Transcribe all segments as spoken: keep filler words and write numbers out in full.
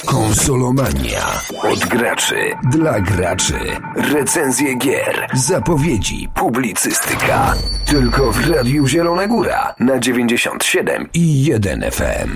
Konsolomania. Od graczy, dla graczy. Recenzje gier, zapowiedzi, publicystyka. Tylko w Radiu Zielona Góra na dziewięćdziesiąt siedem i jeden F M.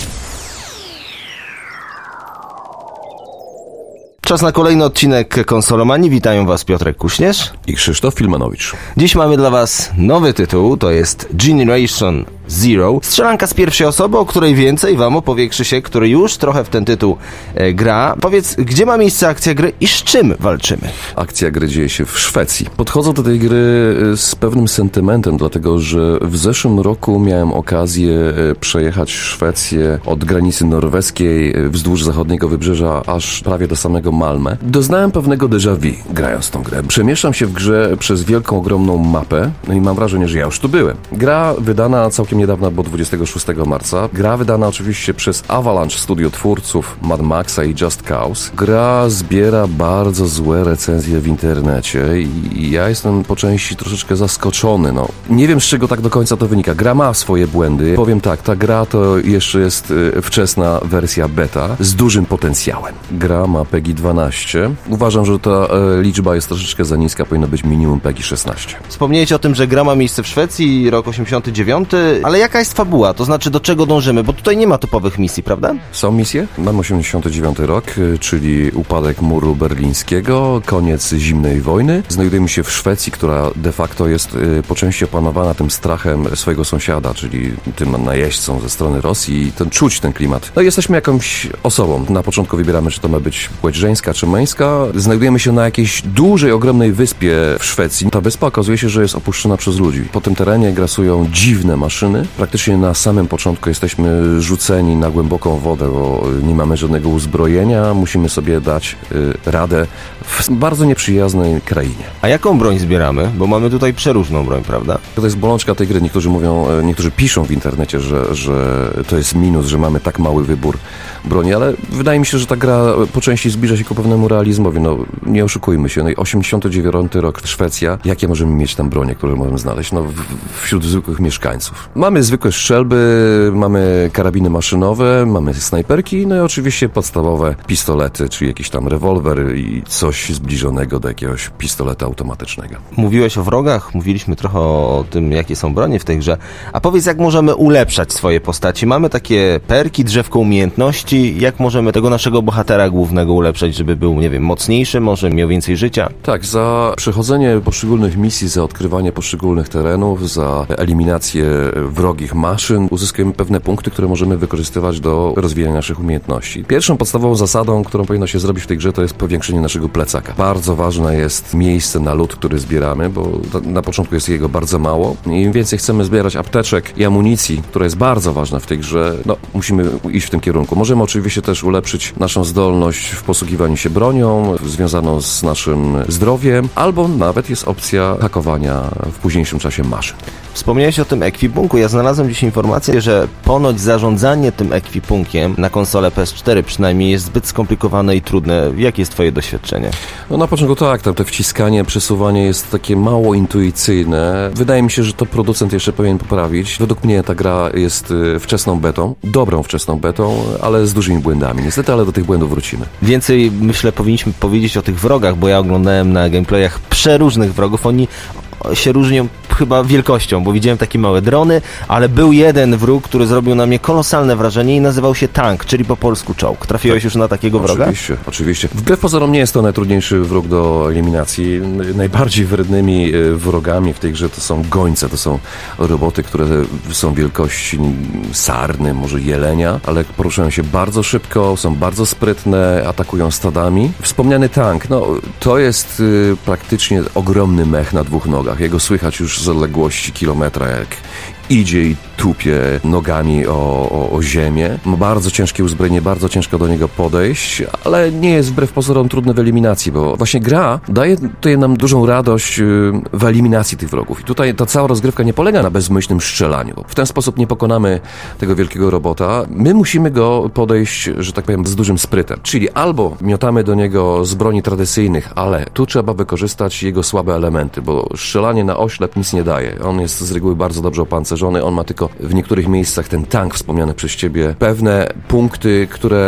Czas na kolejny odcinek Konsolomanii. Witają Was Piotrek Kuśnierz i Krzysztof Filmanowicz. Dziś mamy dla Was nowy tytuł, to jest Generation Zero. Strzelanka z pierwszej osoby, o której więcej Wam opowie Krzysiek, który już trochę w ten tytuł e, gra. Powiedz, gdzie ma miejsce akcja gry i z czym walczymy? Akcja gry dzieje się w Szwecji. Podchodzę do tej gry z pewnym sentymentem, dlatego że w zeszłym roku miałem okazję przejechać Szwecję od granicy norweskiej wzdłuż zachodniego wybrzeża aż prawie do samego Malmö. Doznałem pewnego déjà vu grając tą grę. Przemieszczam się w grze przez wielką, ogromną mapę, no i mam wrażenie, że ja już tu byłem. Gra wydana całkiem niedawno, bo dwudziestego szóstego marca. Gra wydana oczywiście przez Avalanche, studio twórców Mad Maxa i Just Cause. Gra zbiera bardzo złe recenzje w internecie i ja jestem po części troszeczkę zaskoczony. No, nie wiem, z czego tak do końca to wynika. Gra ma swoje błędy. Powiem tak, ta gra to jeszcze jest wczesna wersja beta z dużym potencjałem. Gra ma PEGI dwanaście. Uważam, że ta e, liczba jest troszeczkę za niska, powinno być minimum PEGI szesnaście. Wspomniałeś o tym, że gra ma miejsce w Szwecji, rok osiemdziesiąty dziewiąty, ale jaka jest fabuła? To znaczy, do czego dążymy? Bo tutaj nie ma typowych misji, prawda? Są misje. Mam osiemdziesiąty dziewiąty rok, czyli upadek muru berlińskiego, koniec zimnej wojny. Znajdujemy się w Szwecji, która de facto jest po części opanowana tym strachem swojego sąsiada, czyli tym najeźdźcą ze strony Rosji i ten, czuć ten klimat. No jesteśmy jakąś osobą. Na początku wybieramy, czy to ma być płeć żeńska czy męska. Znajdujemy się na jakiejś dużej, ogromnej wyspie w Szwecji. Ta wyspa okazuje się, że jest opuszczona przez ludzi. Po tym terenie grasują dziwne maszyny. Praktycznie na samym początku jesteśmy rzuceni na głęboką wodę, bo nie mamy żadnego uzbrojenia. Musimy sobie dać y, radę w bardzo nieprzyjaznej krainie. A jaką broń zbieramy? Bo mamy tutaj przeróżną broń, prawda? To jest bolączka tej gry. Niektórzy mówią, niektórzy piszą w internecie, że, że to jest minus, że mamy tak mały wybór broni, ale wydaje mi się, że ta gra po części zbliża się ku pewnemu realizmowi. No, nie oszukujmy się. No i osiemdziesiąty dziewiąty rok Szwecja. Jakie możemy mieć tam bronie, które możemy znaleźć? No, w, wśród zwykłych mieszkańców. Mamy zwykłe strzelby, mamy karabiny maszynowe, mamy snajperki, no i oczywiście podstawowe pistolety, czyli jakiś tam rewolwer i coś zbliżonego do jakiegoś pistoleta automatycznego. Mówiłeś o wrogach, mówiliśmy trochę o tym, jakie są bronie w tej grze. A powiedz, jak możemy ulepszać swoje postaci? Mamy takie perki, drzewko umiejętności. Jak możemy tego naszego bohatera głównego ulepszać, żeby był, nie wiem, mocniejszy, może miał więcej życia? Tak, za przechodzenie poszczególnych misji, za odkrywanie poszczególnych terenów, za eliminację wrogich maszyn, uzyskujemy pewne punkty, które możemy wykorzystywać do rozwijania naszych umiejętności. Pierwszą podstawową zasadą, którą powinno się zrobić w tej grze, to jest powiększenie naszego plecaka. Bardzo ważne jest miejsce na lód, który zbieramy, bo na początku jest jego bardzo mało. Im więcej chcemy zbierać apteczek i amunicji, która jest bardzo ważna w tej grze, no musimy iść w tym kierunku. Możemy oczywiście też ulepszyć naszą zdolność w posługiwaniu się bronią, związaną z naszym zdrowiem, albo nawet jest opcja hakowania w późniejszym czasie maszyn. Wspomniałeś o tym ekwipunku. Ja znalazłem dziś informację, że ponoć zarządzanie tym ekwipunkiem na konsolę P S cztery przynajmniej jest zbyt skomplikowane i trudne. Jakie jest Twoje doświadczenie? No na początku tak, tam to wciskanie, przesuwanie jest takie mało intuicyjne. Wydaje mi się, że to producent jeszcze powinien poprawić. Według mnie ta gra jest wczesną betą, dobrą wczesną betą, ale z dużymi błędami. Niestety, ale do tych błędów wrócimy. Więcej, myślę, powinniśmy powiedzieć o tych wrogach, bo ja oglądałem na gameplayach przeróżnych wrogów. Oni się różnią chyba wielkością, bo widziałem takie małe drony, ale był jeden wróg, który zrobił na mnie kolosalne wrażenie i nazywał się tank, czyli po polsku czołg. Trafiłeś tak. już na takiego wroga? Oczywiście, oczywiście. Wbrew pozorom nie jest to najtrudniejszy wróg do eliminacji. Najbardziej wrednymi wrogami w tej grze to są gońce, to są roboty, które są wielkości sarny, może jelenia, ale poruszają się bardzo szybko, są bardzo sprytne, atakują stadami. Wspomniany tank, no to jest y, praktycznie ogromny mech na dwóch nogach. Jego słychać już z odległości kilometra, jak idzie i tupie nogami o, o, o ziemię. Ma bardzo ciężkie uzbrojenie, bardzo ciężko do niego podejść, ale nie jest wbrew pozorom trudny w eliminacji, bo właśnie gra daje tutaj nam dużą radość w eliminacji tych wrogów. I tutaj ta cała rozgrywka nie polega na bezmyślnym strzelaniu. W ten sposób nie pokonamy tego wielkiego robota. My musimy go podejść, że tak powiem, z dużym sprytem. Czyli albo miotamy do niego z broni tradycyjnych, ale tu trzeba wykorzystać jego słabe elementy, bo strzelanie na oślep nic nie daje. On jest z reguły bardzo dobrze opancerzony, on ma tylko w niektórych miejscach ten tank wspomniany przez ciebie, pewne punkty, które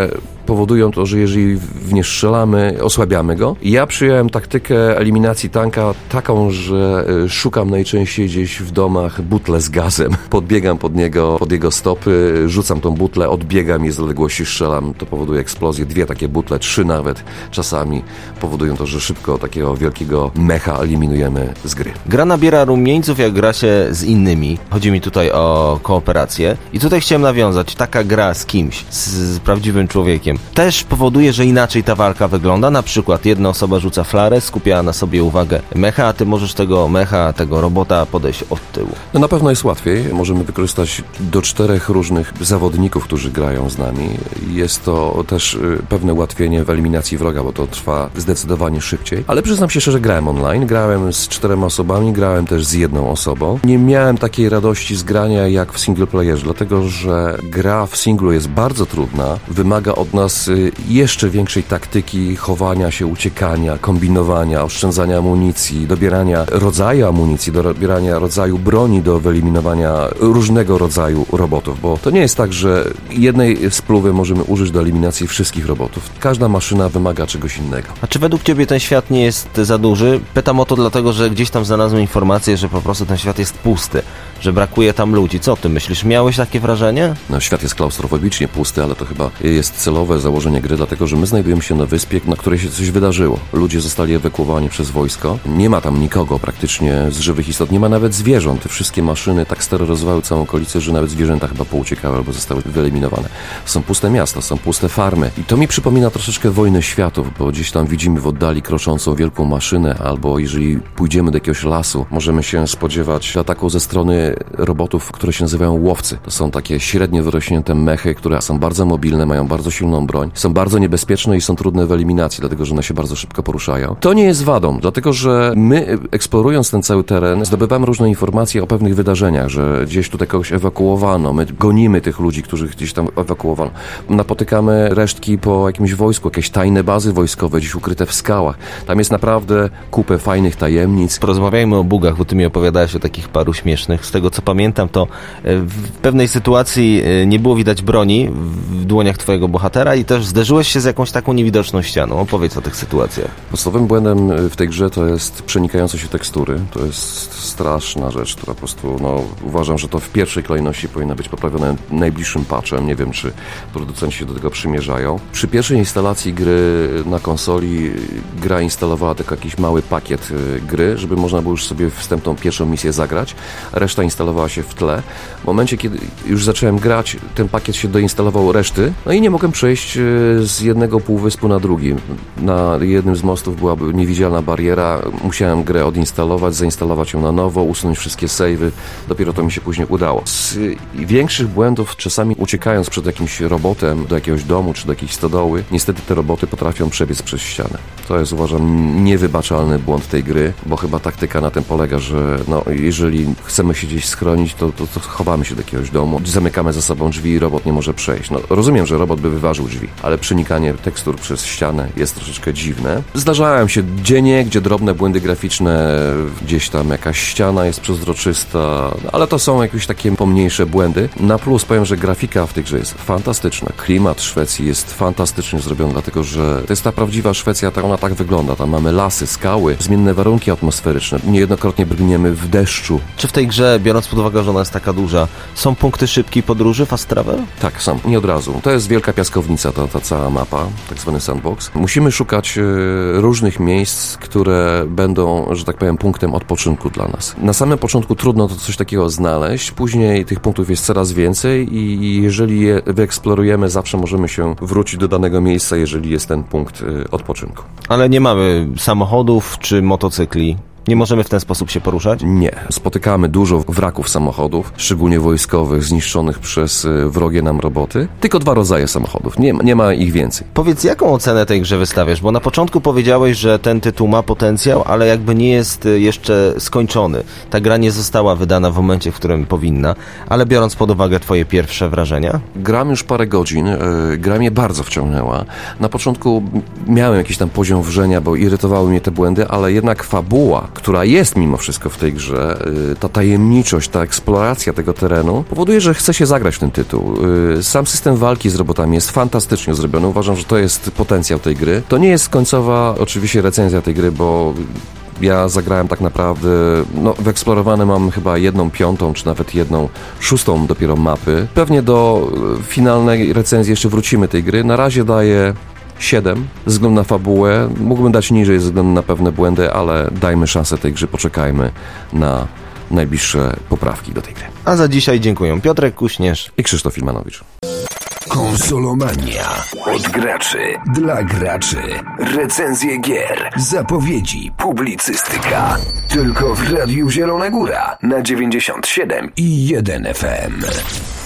powodują to, że jeżeli w nie strzelamy, osłabiamy go. Ja przyjąłem taktykę eliminacji tanka taką, że szukam najczęściej gdzieś w domach butle z gazem. Podbiegam pod niego, pod jego stopy, rzucam tą butlę, odbiegam i z odległości strzelam. To powoduje eksplozję. Dwie takie butle, trzy nawet czasami powodują to, że szybko takiego wielkiego mecha eliminujemy z gry. Gra nabiera rumieńców, jak gra się z innymi. Chodzi mi tutaj o kooperację. I tutaj chciałem nawiązać. Taka gra z kimś, z, z prawdziwym człowiekiem, też powoduje, że inaczej ta walka wygląda. Na przykład jedna osoba rzuca flarę, skupia na sobie uwagę mecha, a ty możesz tego mecha, tego robota podejść od tyłu. No na pewno jest łatwiej. Możemy wykorzystać do czterech różnych zawodników, którzy grają z nami. Jest to też pewne ułatwienie w eliminacji wroga, bo to trwa zdecydowanie szybciej. Ale przyznam się szczerze, grałem online. Grałem z czterema osobami, grałem też z jedną osobą. Nie miałem takiej radości z grania jak w single playerze, dlatego że gra w singlu jest bardzo trudna. Wymaga od nas jeszcze większej taktyki chowania się, uciekania, kombinowania, oszczędzania amunicji, dobierania rodzaju amunicji, dobierania rodzaju broni do wyeliminowania różnego rodzaju robotów, bo to nie jest tak, że jednej spluwy możemy użyć do eliminacji wszystkich robotów. Każda maszyna wymaga czegoś innego. A czy według Ciebie ten świat nie jest za duży? Pytam o to dlatego, że gdzieś tam znalazłem informację, że po prostu ten świat jest pusty, że brakuje tam ludzi. Co ty myślisz? Miałeś takie wrażenie? No, świat jest klaustrofobicznie pusty, ale to chyba jest celowe założenie gry, dlatego że my znajdujemy się na wyspie, na której się coś wydarzyło. Ludzie zostali ewakuowani przez wojsko. Nie ma tam nikogo praktycznie z żywych istot. Nie ma nawet zwierząt. Te wszystkie maszyny tak steroryzowały całą okolicę, że nawet zwierzęta chyba pouciekały albo zostały wyeliminowane. Są puste miasta, są puste farmy. I to mi przypomina troszeczkę Wojnę Światów, bo gdzieś tam widzimy w oddali kroczącą wielką maszynę, albo jeżeli pójdziemy do jakiegoś lasu, możemy się spodziewać ataku ze strony robotów, które się nazywają łowcy. To są takie średnio wyrośnięte mechy, które są bardzo mobilne, mają bardzo silną broń, są bardzo niebezpieczne i są trudne w eliminacji, dlatego że one się bardzo szybko poruszają. To nie jest wadą, dlatego że my, eksplorując ten cały teren, zdobywamy różne informacje o pewnych wydarzeniach, że gdzieś tutaj kogoś ewakuowano, my gonimy tych ludzi, których gdzieś tam ewakuowano. Napotykamy resztki po jakimś wojsku, jakieś tajne bazy wojskowe, gdzieś ukryte w skałach. Tam jest naprawdę kupę fajnych tajemnic. Porozmawiajmy o bugach, bo ty mi opowiadałeś o takich paru śmiesznych. Z tego co pamiętam, to w pewnej sytuacji nie było widać broni w dłoniach twojego bohatera i też zderzyłeś się z jakąś taką niewidoczną ścianą. Opowiedz o tych sytuacjach. Podstawowym błędem w tej grze to jest przenikające się tekstury. To jest straszna rzecz, która po prostu, no, uważam, że to w pierwszej kolejności powinna być poprawione najbliższym patchem. Nie wiem, czy producenci się do tego przymierzają. Przy pierwszej instalacji gry na konsoli gra instalowała tylko jakiś mały pakiet gry, żeby można było już sobie wstępną pierwszą misję zagrać. Reszta instalowała się w tle. W momencie, kiedy już zacząłem grać, ten pakiet się doinstalował reszty, no i nie mogłem przejść z jednego półwyspu na drugi. Na jednym z mostów była niewidzialna bariera, musiałem grę odinstalować, zainstalować ją na nowo, usunąć wszystkie savey, dopiero to mi się później udało. Z większych błędów, czasami uciekając przed jakimś robotem do jakiegoś domu czy do jakiejś stodoły, niestety te roboty potrafią przebiec przez ścianę. To jest, uważam, niewybaczalny błąd tej gry, bo chyba taktyka na tym polega, że no, jeżeli chcemy się gdzieś schronić, to, to, to chowamy się do jakiegoś domu, zamykamy za sobą drzwi i robot nie może przejść. No, rozumiem, że robot by wyważył drzwi, ale przenikanie tekstur przez ścianę jest troszeczkę dziwne. Zdarzają się dziennie, gdzie drobne błędy graficzne, gdzieś tam jakaś ściana jest przezroczysta, ale to są jakieś takie pomniejsze błędy. Na plus powiem, że grafika w tej grze jest fantastyczna. Klimat Szwecji jest fantastycznie zrobiony, dlatego że to jest ta prawdziwa Szwecja, ta ona tak wygląda. Tam mamy lasy, skały, zmienne warunki atmosferyczne. Niejednokrotnie brniemy w deszczu. Czy w tej grze, biorąc pod uwagę, że ona jest taka duża, są punkty szybkiej podróży, fast travel? Tak, są. Nie od razu. To jest wielka piaskownica, ta, ta cała mapa, tak zwany sandbox. Musimy szukać y, różnych miejsc, które będą, że tak powiem, punktem odpoczynku dla nas. Na samym początku trudno to coś takiego znaleźć, później tych punktów jest coraz więcej i jeżeli je wyeksplorujemy, zawsze możemy się wrócić do danego miejsca, jeżeli jest ten punkt y, odpoczynku. Ale nie mamy samochodów czy motocykli. Nie możemy w ten sposób się poruszać? Nie. Spotykamy dużo wraków samochodów, szczególnie wojskowych, zniszczonych przez wrogie nam roboty. Tylko dwa rodzaje samochodów. Nie, nie ma ich więcej. Powiedz, jaką ocenę tej grze wystawiasz? Bo na początku powiedziałeś, że ten tytuł ma potencjał, ale jakby nie jest jeszcze skończony. Ta gra nie została wydana w momencie, w którym powinna, ale biorąc pod uwagę twoje pierwsze wrażenia? Gram już parę godzin. Yy, gra mnie bardzo wciągnęła. Na początku miałem jakiś tam poziom wrzenia, bo irytowały mnie te błędy, ale jednak fabuła, która jest mimo wszystko w tej grze, ta tajemniczość, ta eksploracja tego terenu powoduje, że chce się zagrać w ten tytuł. Sam system walki z robotami jest fantastycznie zrobiony. Uważam, że to jest potencjał tej gry. To nie jest końcowa oczywiście recenzja tej gry, bo ja zagrałem tak naprawdę, no wyeksplorowane mam chyba jedną piątą, czy nawet jedną szóstą dopiero mapy. Pewnie do finalnej recenzji jeszcze wrócimy tej gry. Na razie daję siedem ze względu na fabułę. Mógłbym dać niżej ze względu na pewne błędy, ale dajmy szansę tej grze, poczekajmy na najbliższe poprawki do tej gry. A za dzisiaj dziękuję Piotrek Kuśnierz i Krzysztof Filmanowicz. Konsolomania. Od graczy. Dla graczy. Recenzje gier. Zapowiedzi. Publicystyka. Tylko w Radiu Zielona Góra na dziewięćdziesiąt siedem i jeden F M.